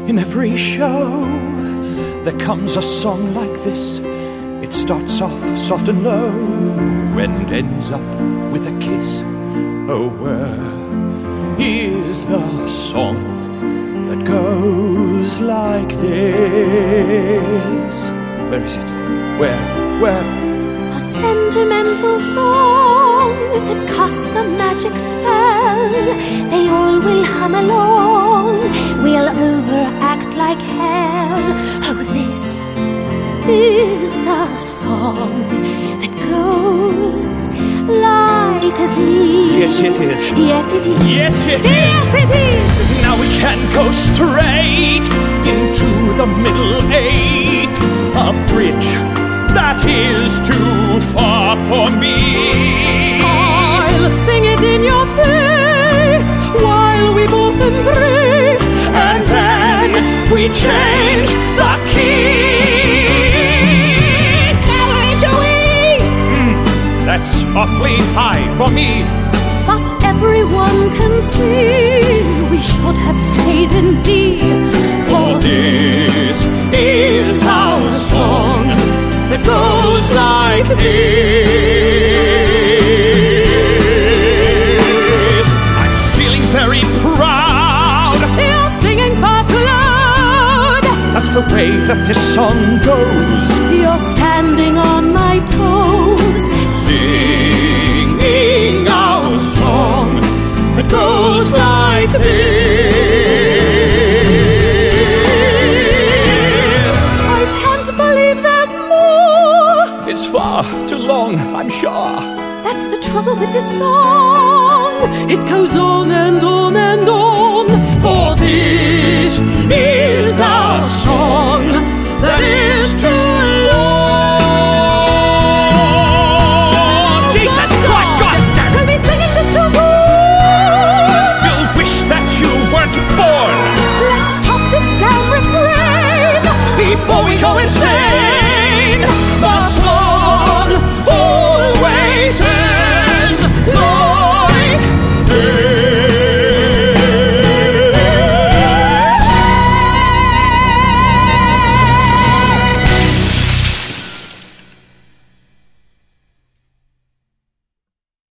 In every show there comes a song like this. It starts off soft and low and ends up with a kiss. Oh, where is the song that goes like this? Where is it? Where? A sentimental song that casts a magic spell. They all will hum along, we'll overact like hell. Oh, this is the song that goes like this. Yes, it is. Yes, it is. Yes, it is. Yes, it is. Now we can go straight into the middle eight. A bridge that is too far for me. I'll sing it in your face while we both embrace, And then we change the key. That's awfully high for me. but everyone can see we should have stayed in D. For this is our song that goes like this. I'm feeling very proud. You're singing far too loud. That's the way that this song goes. You're standing on my toes. Singing our song that goes like this. I can't believe there's more. It's far too long, I'm sure. That's the trouble with this song. It goes on and on.